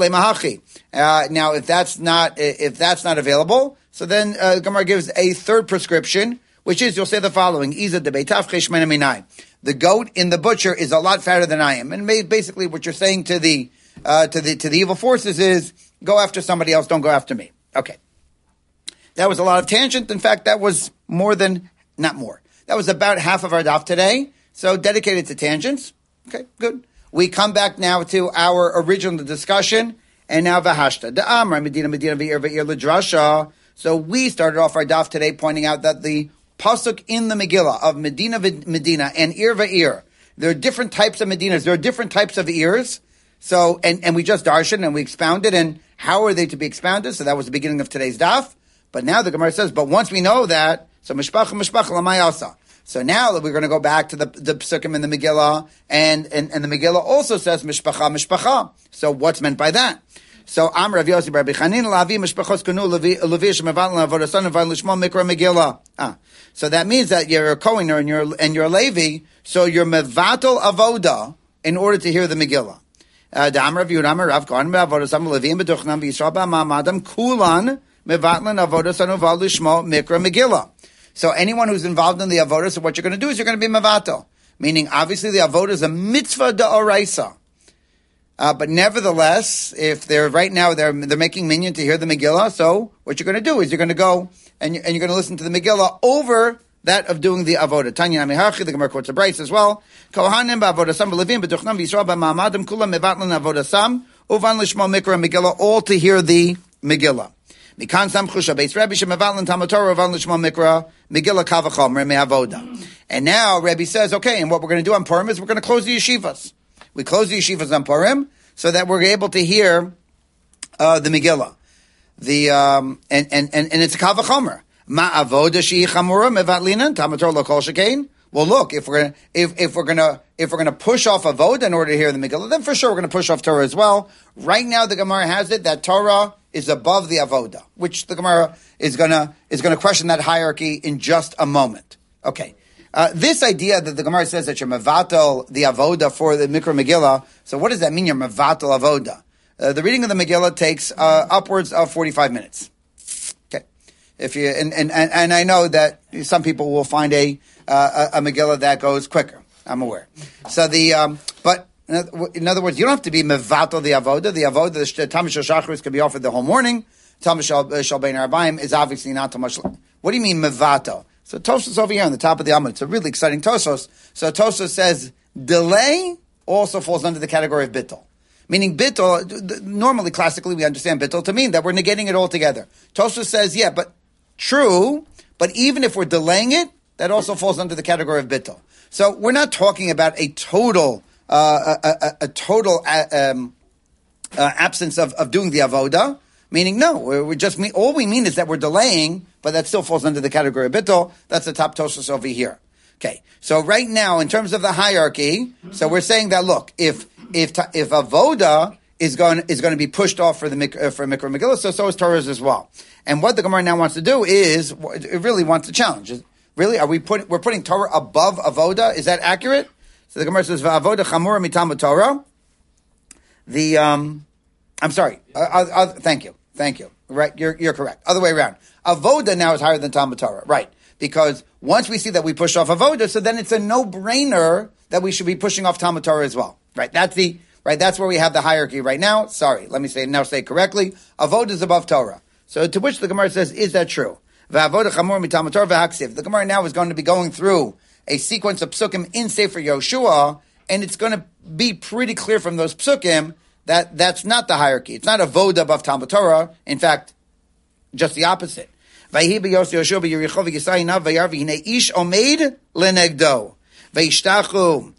if that's not available, so then Gemara gives a third prescription, which is, you'll say the following: the goat in the butcher is a lot fatter than I am. And basically what you're saying to the evil forces is, go after somebody else, don't go after me. Okay. That was a lot of tangent. In fact, that was not more. That was about half of our daf today. So dedicated to tangents. Okay, good. We come back now to our original discussion, and now Vahashta. Da'amra Medina Ve'ir L'drasha. So we started off our daf today pointing out that the pasuk in the Megillah of Medina and Ir Ve'ir, there are different types of Medinas, there are different types of ears. So, and we just darshan and we expounded, and how are they to be expounded? So that was the beginning of today's daf. But now the Gemara says, but once we know that, so mishpacha lamay asa. So now that we're going to go back to the psukim in the Megillah, and the Megillah also says mishpacha. So what's meant by that? So Am Rav Yossi Rabbi Chanin Lavi Mishpachos Kanu Levi Shemavatlan Avodasan Avan Lishma Mikra Megillah. So that means that you're a Kohen and you're a Levi, so you're mevatel avoda in order to hear the Megillah. Da'am Rav Yudam Rav Kohen Me'avodasam Levim B'duchnam V'Yisrael Ba'Mamadam Kulan Mevatlan Avodasan Avan Lishma Mikra Megillah. So anyone who's involved in the avodah, so what you're going to do is you're going to be mevatel. Meaning, obviously, the avodah is a mitzvah da'oraisa. But nevertheless, if they're right now they're making minyan to hear the Megillah, so what you're going to do is you're going to go and you're going to listen to the Megillah over that of doing the avodah. Tanya Amihachi, the Gemara quotes a brace as well. Kohanim ba'avodasam v'levim b'duchnam v'Yisrael ba'ma'amadim kulam mevatlan avodasam uvan lishmo mikra Megillah, all to hear the Megillah. Mikan samchusha beis Rebbe shemevatlan Talmud Torah uvan lishmo mikra Megillah kavachomer me'avoda. And now Rebbe says, okay, and what we're going to do on Purim is we're going to close the yeshivas. We close the yeshivas on Purim so that we're able to hear the Megillah. And it's a kavachomer. Ma avoda she chamura mevatlinan Talmud Torah lo kol shekain. Well, look, if we're gonna push off avoda in order to hear the Megillah, then for sure we're going to push off Torah as well. Right now, the Gemara has it that Torah is above the avoda, which the Gemara is gonna question that hierarchy in just a moment. Okay. This idea that the Gemara says that you're mevatel the avoda for the Mikra Megillah, so what does that mean, you're mevatel avoda? The reading of the Megillah takes upwards of 45 minutes. Okay. If you and I know that some people will find a Megillah that goes quicker. I'm aware. So but in other words, you don't have to be mevatel the avoda. The avoda, the Talmud Shel Shacharis, can be offered the whole morning. Talmud Shel Bein Arbaim is obviously not too much. What do you mean mevatel? So Tosfos over here on the top of the Amud. It's a really exciting Tosfos. So Tosfos says delay also falls under the category of bittul. Meaning bittul, normally, classically, we understand bittul to mean that we're negating it altogether. Tosfos says, yeah, but true, but even if we're delaying it, that also falls under the category of bittul. So we're not talking about a total absence of doing the avoda. Meaning, no, we're just all we mean is that we're delaying, but that still falls under the category of bittul. That's the top Tosfos over here. Okay, so right now, in terms of the hierarchy, so we're saying that look, if avoda is going to be pushed off for Mikra Megillah, so is Torah as well. And what the Gemara now wants to do is it really wants to challenge. Really, we're putting Torah above avoda? Is that accurate? So the Gemara says avoda chamura mitalmud Torah. I'm sorry. Thank you. Right, you're correct. Other way around. Avoda now is higher than Talmud Torah. Right. Because once we see that we push off avoda, so then it's a no-brainer that we should be pushing off Talmud Torah as well. Right. That's where we have the hierarchy right now. Sorry. Let me say it correctly. Avoda is above Torah. So to which the Gemara says, is that true? V'avoda chamor mitalmud Torah v'haksiv. The Gemara now is going to be going through a sequence of psukim in Sefer Yoshua, and it's going to be pretty clear from those psukim that's not the hierarchy. It's not avoda above Talmud Torah. In fact, just the opposite. Vayhi b'yos Yoshua b'Yericho v'Yisai nav v'yar v'hinei ish omeid lenegdo v'yishtachu.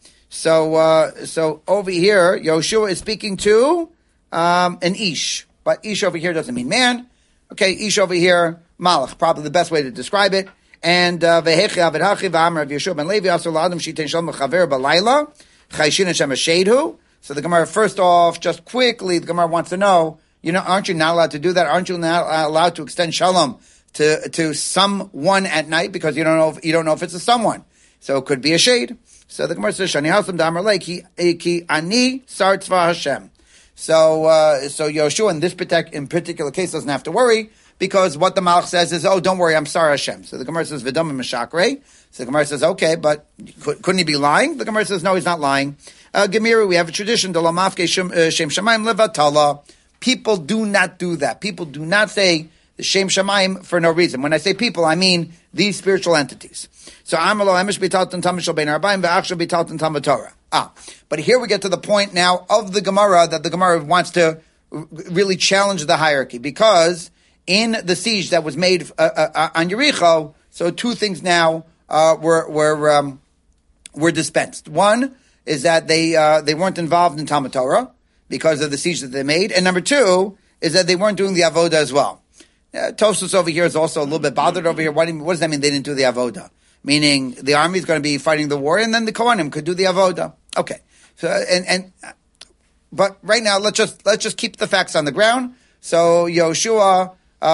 So over here, Yoshua is speaking to an ish, but ish over here doesn't mean man. Okay, ish over here, malach, probably the best way to describe it. And v'hechi avidhachi v'amar of Yoshua ben Levi asur la'adam shiten shal mechaver b'layla chayshin Hashem shedhu. So the Gemara, first off, just quickly, the Gemara wants to know, aren't you not allowed to do that? Aren't you not allowed to extend shalom to someone at night because you don't know if it's a someone? So it could be a shade. So the Gemara says, Shani Haslam Damar Lake, ki ani sar tzva Hashem. So Yoshua in this particular case doesn't have to worry because what the Malach says is, oh, don't worry, I'm sorry Hashem. So the Gemara says, V'dam meshakre. So the Gemara says, okay, but couldn't he be lying? The Gemara says, no, he's not lying. Gemira, we have a tradition, the lamafke shem shamayim levatala. People do not do that. People do not say the shem shamayim for no reason. When I say people, I mean these spiritual entities. So amalo emish bitalton Talmud Shel Bein Arbaim ve'achshav bitalton Talmud Torah. But here we get to the point now of the Gemara that the Gemara wants to really challenge the hierarchy because in the siege that was made on Yericho, so two things now were dispensed. One is that they weren't involved in Talmud Torah because of the siege that they made, and number two is that they weren't doing the avoda as well. Tosfos over here is also a little bit bothered over here. What does that mean? They didn't do the avoda, meaning the army is going to be fighting the war, and then the Kohanim could do the avoda. Okay, so and But right now, let's just keep the facts on the ground. So Yoshua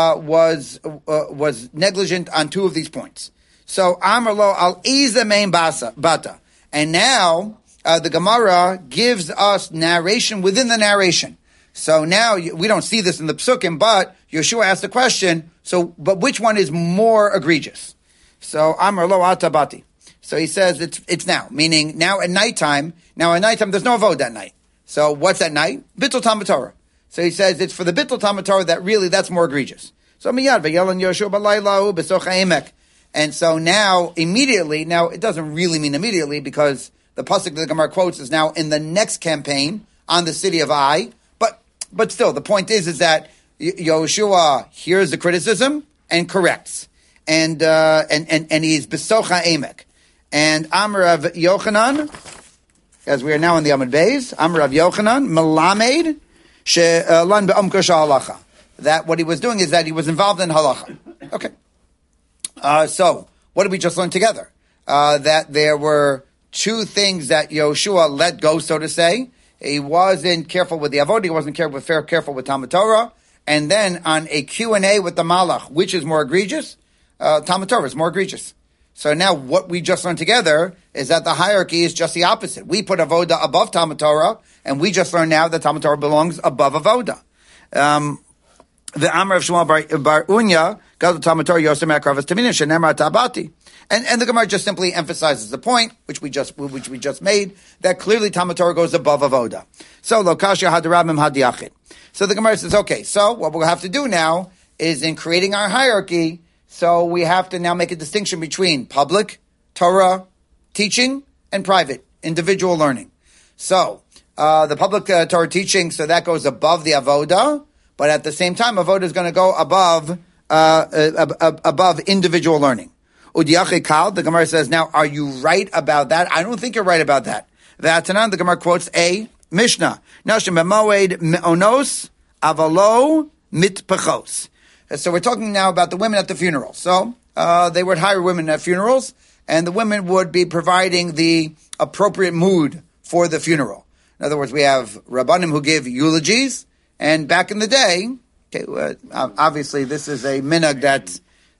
was negligent on two of these points. So Amar lo al iza main bata, and now the Gemara gives us narration within the narration. So now we don't see this in the Psukim, but Yoshua asked the question. So, but which one is more egregious? So Amar lo atabati. So he says it's now, meaning now at nighttime. Now at nighttime there's no avodah at night. So what's at night? Bittul Talmud Torah. So he says it's for the Bittul Talmud Torah that's more egregious. So miyad v'yelan Yoshua b'layla b'socha emek. And so now immediately, it doesn't really mean immediately because the pasuk that the Gemara quotes is now in the next campaign on the city of Ai. But still, the point is that Yoshua hears the criticism and corrects, and he's besocha emek. And Amar of Yochanan, as we are now in the Amud Beis, Amar of Yochanan melamed she'lan be'amka sha'alacha. That what he was doing is that he was involved in halacha. Okay. So what did we just learn together? That there were two things that Yoshua let go, so to say. He wasn't careful with the avodah. He wasn't careful with Talmud Torah. And then on a Q&A with the Malach, which is more egregious? Talmud Torah is more egregious. So now what we just learned together is that the hierarchy is just the opposite. We put avodah above Talmud Torah, and we just learned now that Talmud Torah belongs above avodah. The Amar of Shmuel bar Unya, God Talmud Torah Yosem Akravas Tamina Shenemar Tabati. And the Gemara just simply emphasizes the point, which we just made, that clearly Talmud Torah goes above avoda. So Lokasha Hadarabim Hadiyachid. So the Gemara says, okay, so what we'll have to do now is in creating our hierarchy, so we have to now make a distinction between public Torah teaching and private individual learning. So the public Torah teaching, so that goes above the avoda, but at the same time, avoda is going to go above individual learning. The Gemara says, now, are you right about that? I don't think you're right about that. The Gemara quotes a Mishnah. Nashim b'moed me'onos avalo mitpachos. So we're talking now about the women at the funeral. So they would hire women at funerals, and the women would be providing the appropriate mood for the funeral. In other words, we have Rabbanim who give eulogies, and back in the day, obviously this is a minhag that's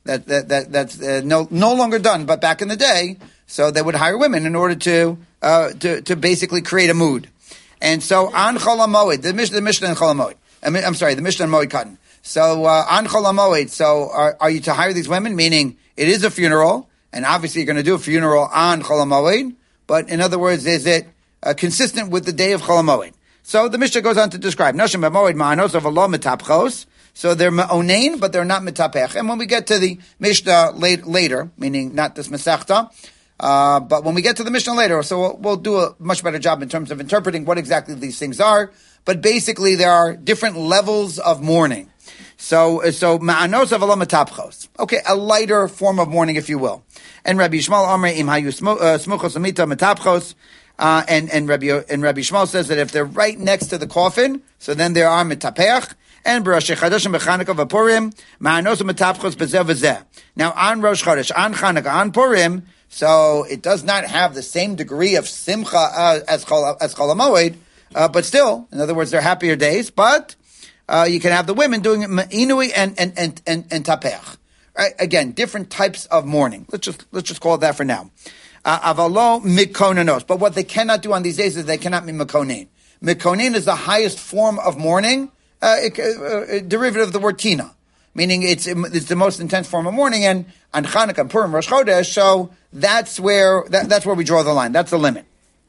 no longer done, but back in the day, so they would hire women in order to basically create a mood. And so on Chol HaMoed, the Mishnah in Chol HaMoed, the Mishnah in Moed Katan. So on Chol HaMoed, so are you to hire these women? Meaning it is a funeral, and obviously you're going to do a funeral on Chol HaMoed, but in other words, is it consistent with the day of Chol HaMoed? So the Mishnah goes on to describe Nashim b'moed ma'anos of Allah mitapchos. So they're ma'onein, but they're not mitapech. And when we get to the Mishnah later, meaning not this Masechta, but when we get to the Mishnah later, so we'll do a much better job in terms of interpreting what exactly these things are. But basically, there are different levels of mourning. So ma'anos of Allah mitapchos. Okay, a lighter form of mourning, if you will. And Rabbi Yishmael Amrei im hayu smuchos amita mitapchos. And Rabbi Yishmael says that if they're right next to the coffin, so then they are mitapech. And Rosh Chodesh and Chanukah v'Purim, ma'anos mitapchos b'zeh v'zeh. Now on Rosh Chodesh, on Chanukah, on Purim, so it does not have the same degree of simcha as Chol HaMoed, but still, in other words, they're happier days. But you can have the women doing inui and tapeach. Right? Again, different types of mourning. Let's just call it that for now. Avalo mikonanos. But what they cannot do on these days is they cannot be mikonin. Mikonin is the highest form of mourning. A derivative of the word tina, meaning it's the most intense form of mourning, and on Chanukah and Purim, Rosh Chodesh, so that's where we draw the line. That's the limit.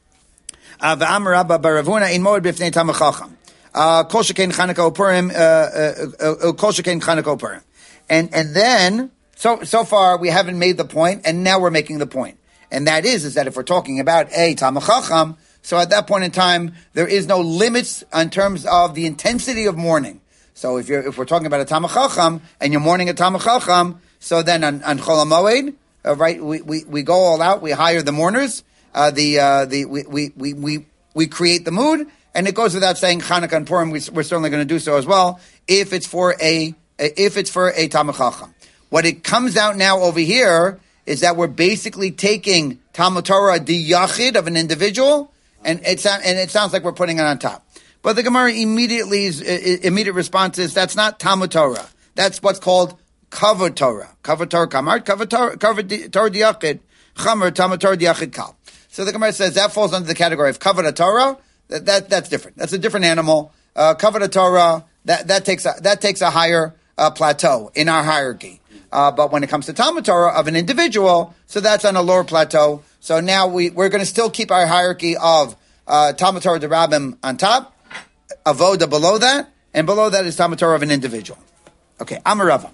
V'amar Rabba bar Ravuna in moed b'fnei Talmid Chacham. Kol shekein Chanukah Purim, kol shekein Chanukah Purim, and then so far we haven't made the point, and now we're making the point, and that is that if we're talking about a Talmid Chacham, so at that point in time, there is no limits in terms of the intensity of mourning. So if we're talking about a Talmid Chacham and you're mourning a Talmid Chacham, so then on Chol HaMoed, right, we go all out, we hire the mourners, we create the mood, and it goes without saying Chanukah and Purim, we're certainly going to do so as well if it's for a Talmid Chacham. What it comes out now over here is that we're basically taking Talmud Torah, the yachid of an individual, and it sounds like we're putting it on top. But the Gemara immediate response is that's not Talmud Torah. That's what's called Kavod Torah. Kavod Torah Kamar, Kavod Torah Diachid, Chamer, Talmud Torah Diachid Kal. So the Gemara says that falls under the category of Kavod Torah. That's different. That's a different animal. Kavod Torah, that takes a higher plateau in our hierarchy. But when it comes to Talmud Torah of an individual, so that's on a lower plateau. So now we're going to still keep our hierarchy of Talmud Torah de Rabbim on top, Avoda below that, and below that is Talmud Torah of an individual. Okay, Amarava.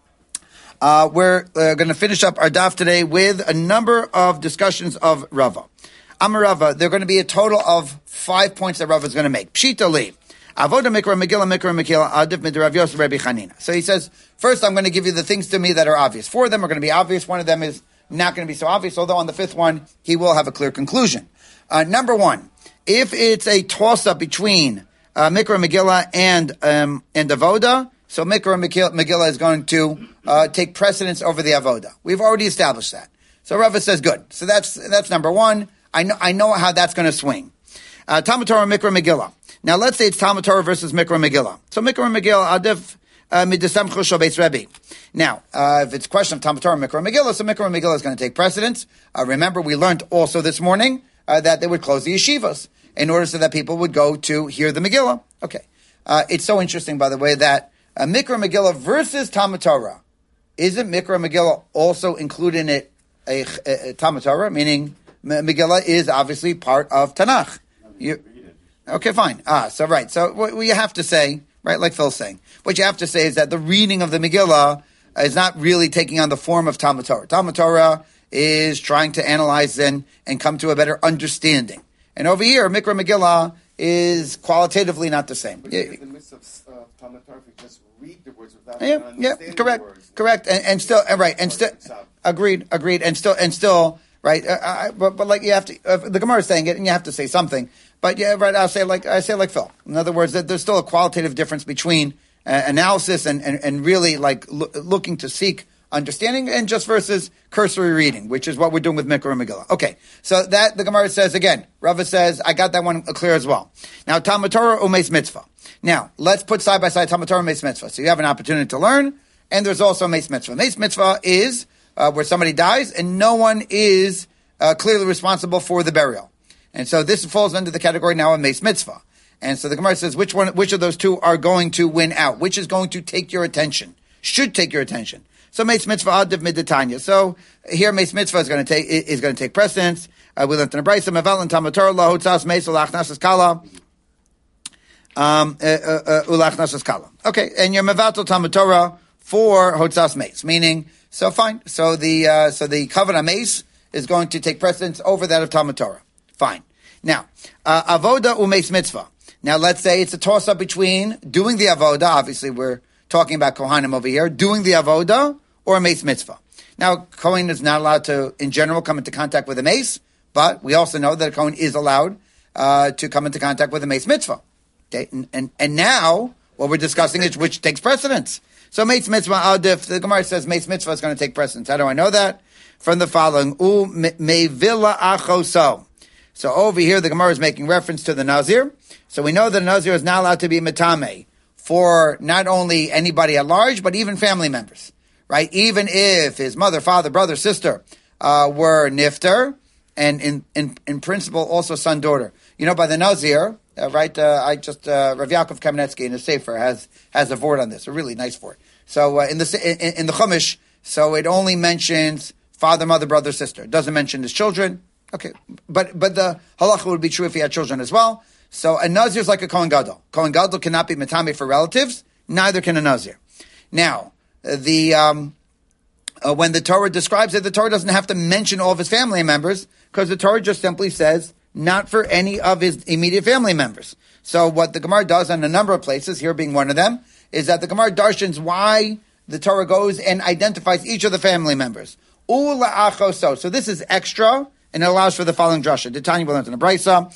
We're going to finish up our daf today with a number of discussions of Rava. Amarava, there are going to be a total of 5 points that Rava is going to make. Pshita li. Avoda mikra megillah adif midrav Yosef Rabbi Chanina. So he says, first I'm going to give you the things to me that are obvious. 4 of them are going to be obvious. 1 of them is not going to be so obvious, although on the 5th one, he will have a clear conclusion. Number 1, if it's a toss-up between Mikra Megillah and Avoda, so Mikra Megillah is going to take precedence over the Avoda. We've already established that. So Rava says, good. So that's number 1. I know how that's going to swing. Talmud Torah, Mikra Megillah. Now let's say it's Talmud Torah versus Mikra Megillah. So Mikra Megillah, Adif Midasamchu Shobes Rebbe. Now, if it's a question of Talmud Torah, Mikra Megillah, so Mikra Megillah is going to take precedence. Remember, we learned also this morning that they would close the yeshivas in order so that people would go to hear the Megillah. Okay. It's so interesting, by the way, that Mikra Megillah versus Talmud Torah. Isn't Mikra Megillah also included in it a Talmud Torah? Meaning, Megillah is obviously part of Tanakh. Okay, fine. So right. So what you have to say, right, like Phil's saying, what you have to say is that the reading of the Megillah is not really taking on the form of Talmud Torah. Talmud Torah is trying to analyze and come to a better understanding. And over here, Mikra Megillah is qualitatively not the same. But in the midst of Talmud Torah, if you just read the words without understanding correct, the words. Correct, and still, right, and still, agreed, and still, right, but like you have to, the Gemara is saying it, and you have to say something. But yeah, right, I say like Phil. In other words, that there's still a qualitative difference between analysis and really like looking to seek understanding and just versus cursory reading, which is what we're doing with Mikra Megillah. Okay, so that the Gemara says again. Rava says, I got that one clear as well. Now, Talmud Torah umeis mitzvah. Now, let's put side by side Talmud Torah and meis mitzvah. So you have an opportunity to learn, and there's also meis mitzvah. Meis mitzvah is where somebody dies and no one is clearly responsible for the burial. And so this falls under the category now of meis mitzvah. And so the Gemara says, which of those two are going to win out? Which is going to take your attention? Should take your attention. So meis mitzvah adiv midatanya. So here meis mitzvah is going to take precedence. We learned in the Brayso meval and Talmud Torah lahotzas meis ulachnasas kala ulachnasas kala. Okay, and you're mevatel Talmud Torah for hotzas meis, meaning so fine. So the kavanah meis is going to take precedence over that of Talmud Torah. Fine. Now, avoda umeis mitzvah. Now, let's say it's a toss-up between doing the avoda. Obviously, we're talking about Kohanim over here. Doing the avoda or a meis mitzvah. Now, Kohen is not allowed to, in general, come into contact with a meis, but we also know that a Kohen is allowed to come into contact with a meis mitzvah. Okay? And now, what we're discussing is which takes precedence. So, meis mitzvah, adif, the Gemara says meis mitzvah is going to take precedence. How do I know that? From the following, u mevila achoso. So over here, the Gemara is making reference to the Nazir. So we know that the Nazir is not allowed to be metame for not only anybody at large, but even family members, right? Even if his mother, father, brother, sister were nifter, and in principle also son, daughter. You know, by the Nazir, right? Rav Yaakov Kamenetsky in his Sefer has a vort on this, a really nice vort. So in the Chumash, so it only mentions father, mother, brother, sister. It doesn't mention his children. Okay, but the halacha would be true if he had children as well. So a Nazir is like a Kohen Gadol. Kohen Gadol cannot be metame for relatives, neither can a Nazir. Now, when the Torah describes it, the Torah doesn't have to mention all of his family members, because the Torah just simply says, not for any of his immediate family members. So what the Gemara does in a number of places, here being one of them, is that the Gemara darshans why the Torah goes and identifies each of the family members. Ula achoso. So this is extra, and it allows for the following drasha. The Tanya will learn in the Brayso.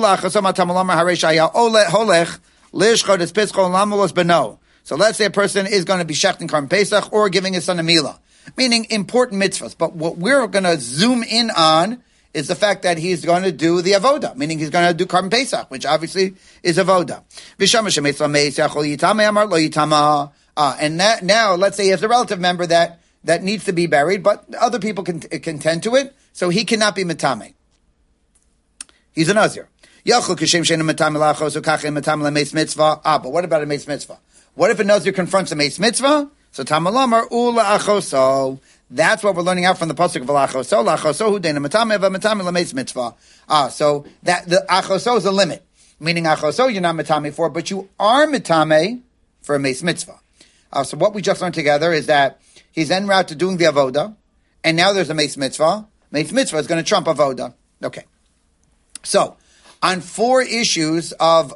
So let's say a person is going to be shechting Karm Pesach or giving his son a milah, meaning important mitzvahs. But what we're going to zoom in on is the fact that he's going to do the avoda, meaning he's going to do Karban Pesach, which obviously is avoda. And now, let's say he has a relative member that needs to be buried, but other people can tend to it, so he cannot be metame. He's a nazir. But what about a meis mitzvah? What if a nazir confronts a meis mitzvah? So tamalamar ula achoso. That's what we're learning out from the pasuk of achoso. Lachoso hu deina metame v'metame lameis mitzvah. So that the achoso is a limit, meaning achoso you're not metame for, but you are metame for a meis mitzvah. So what we just learned together is that he's en route to doing the avoda, and now there's a meis mitzvah. Meis mitzvah is going to trump avoda. Okay. So on 4 issues of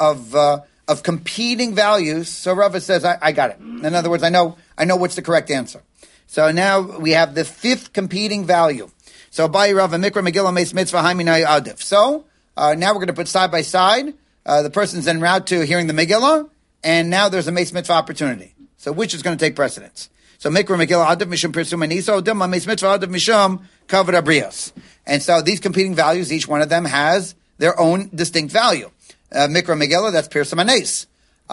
competing values, so Rava says, I got it. In other words, I know what's the correct answer. So now we have the 5th competing value. So by Rava Mikra Megillah Meis Mitzvah Haiminai Adif. So now we're going to put side by side. The person's en route to hearing the Megillah, and now there's a Meis Mitzvah opportunity. So which is going to take precedence? So Mikra Megillah Adif Mishum Pirsum Anisa Odilma Meis Mitzvah Adif Mishum Kavod Abrios. And so these competing values, each one of them has their own distinct value. Mikra Megillah, that's Pirsum Anes.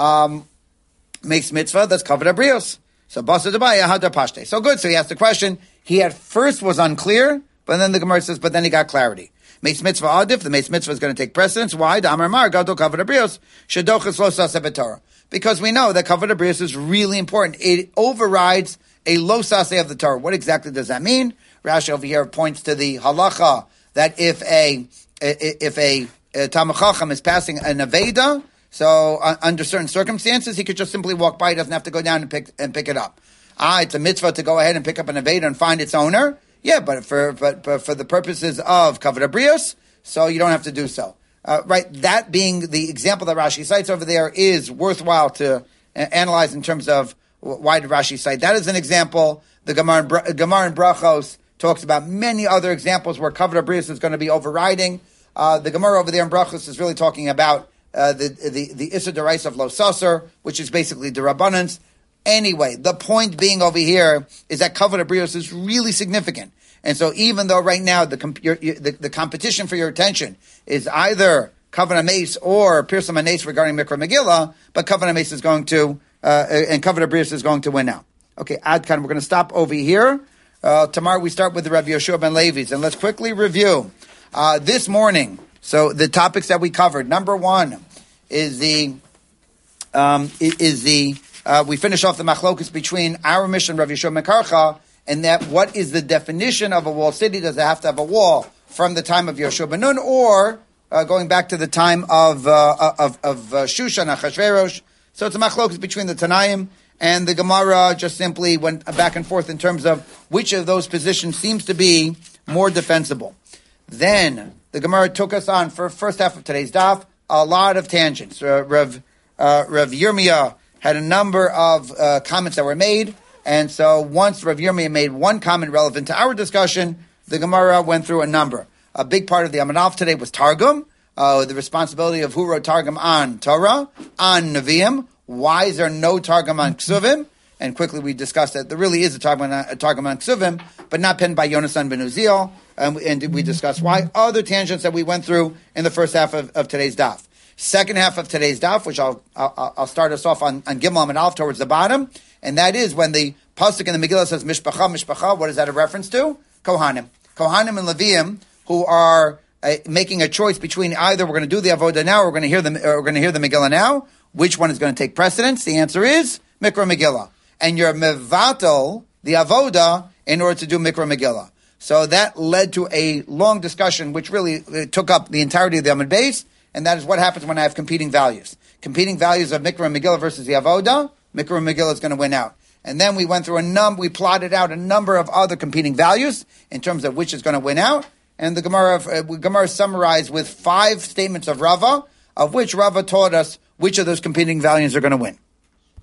Meis Mitzvah, that's Kavod Abrios. So Basa Debaya Hadar Pashte. So good. So he asked the question. He at first was unclear, but then the Gemara says, but then he got clarity. Meis Mitzvah Adif, the Meis Mitzvah is going to take precedence. Why? Damar Mar Gadol Kavod Abrios Shadochas Lo Saseh B'Torah. Because we know that Kavod Abrios is really important. It overrides a Lo Saseh of the Torah. What exactly does that mean? Rashi over here points to the halacha that if a Talmid Chacham is passing an Aveda, so under certain circumstances, he could just simply walk by. He doesn't have to go down and pick it up. It's a mitzvah to go ahead and pick up an Aveda and find its owner. Yeah, but for the purposes of Kavod Abrios, so you don't have to do so. Right, that being the example that Rashi cites over there is worthwhile to analyze in terms of why did Rashi cite that as an example. The Gemara in Brachos talks about many other examples where Kavod Abrios is going to be overriding. The Gemara over there in Brachos is really talking about the Issa D'Oraisa of Lo Saser, which is basically the Rabbanans. Anyway, the point being over here is that Kavod Abrios is really significant. And so even though right now the competition for your attention is either Kavod HaMeis or Pirsum HaNes regarding Mikra Megillah, but Kavod HaMeis is going to, and Kavod Abrios is going to win out. Okay, Adkan, we're going to stop over here. Tomorrow we start with the Rav Yoshua ben Levi's, and let's quickly review this morning. So the topics that we covered. Number 1 is we finish off the machlokus between our mission, Rav Yoshua ben Karcha, and that what is the definition of a walled city? Does it have to have a wall from the time of Yoshua ben Nun, or going back to the time of Shushan Achashverosh? So it's a machlokus between the Tanaim, and the Gemara just simply went back and forth in terms of which of those positions seems to be more defensible. Then the Gemara took us on for first half of today's daf, a lot of tangents. Rav Yirmiyah had a number of comments that were made, and so once Rav Yirmiyah made one comment relevant to our discussion, the Gemara went through a number. A big part of the Amud Aleph today was Targum, the responsibility of who wrote Targum on Torah, on Nevi'im. Why is there no Targum on Ksuvim? And quickly we discussed that there really is a Targum on Ksuvim, but not penned by Yonasan ben Uziel. And we discussed why. Other tangents that we went through in the first half of today's daf. Second half of today's daf, which I'll start us off on Gimel and Aleph towards the bottom, and that is when the pasuk in the Megillah says Mishpacha. What is that a reference to? Kohanim and Leviim, who are making a choice between either we're going to do the avoda now, or we're going to hear the Megillah now. Which one is going to take precedence? The answer is Mikra Megillah, and you're mevatel the avoda in order to do Mikra Megillah. So that led to a long discussion, which really took up the entirety of the Amud Beis, and that is what happens when I have competing values. Competing values of Mikra Megillah versus the avoda, Mikra Megillah is going to win out. And then we went through we plotted out a number of other competing values in terms of which is going to win out. And the Gemara summarized with 5 statements of Rava, of which Rava taught us which of those competing values are going to win.